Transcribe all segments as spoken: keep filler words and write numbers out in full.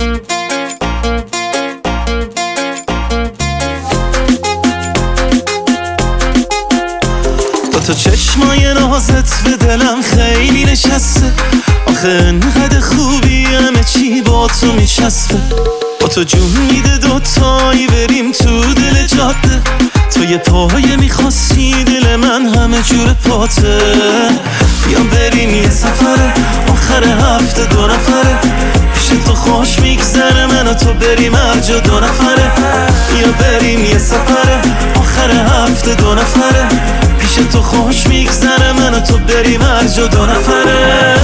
با تو چشمای نازت به دلم خیلی نشسته، آخه انقدر خوبی همه چی با تو میچسبه. با تو جون میده دوتایی بریم تو دل جاده، تو یه پایه میخواستی دل من همه جور پاته. بیا بریم یه سفره آخر هفته دو نفره، پیش تو خوش میگذره من و تو بریم هر جا دو نفره. بیا بریم یه سفره آخر هفته دو نفره، پیش تو خوش میگذره من و تو بریم هر جا دو نفره.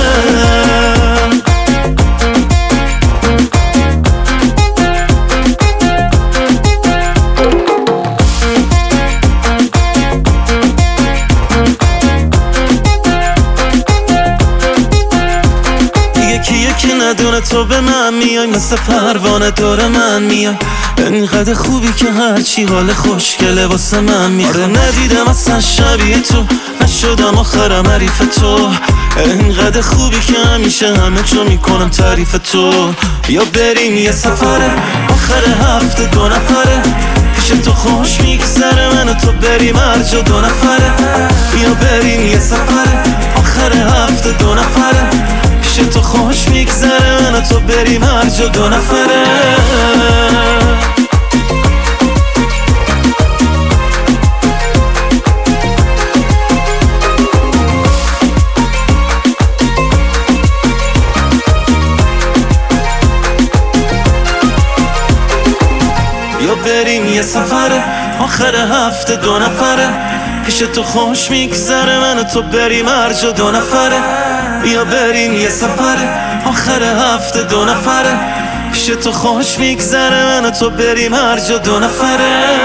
یکی ندونه تو به من میای، مثل پروانه دور من میای. انقدر خوبی که هرچی حال خوشگله واسه من میخواد. آره ندیدم اصلا شبیه تو، نشدم آخرم حریف تو. انقدر خوبی که همیشه همه جا میکنم تعریف تو. یا بریم یه سفره آخر هفته دو نفره، پیش تو خوش میگذره من و تو بریم هر جا دو نفره. یا بریم یه سفره آخر هفته دو نفره، پیش تو خوش میگذره من و تو بریم هر جا دو نفره. یا بریم یه سفره آخر هفته دو نفره، پیش تو خوش میگذره من و تو بریم هر جا دو نفره. یا بریم یه سفره آخر هفته دو نفره، پیش تو خوش میگذره من و تو بریم هر جا دو نفره.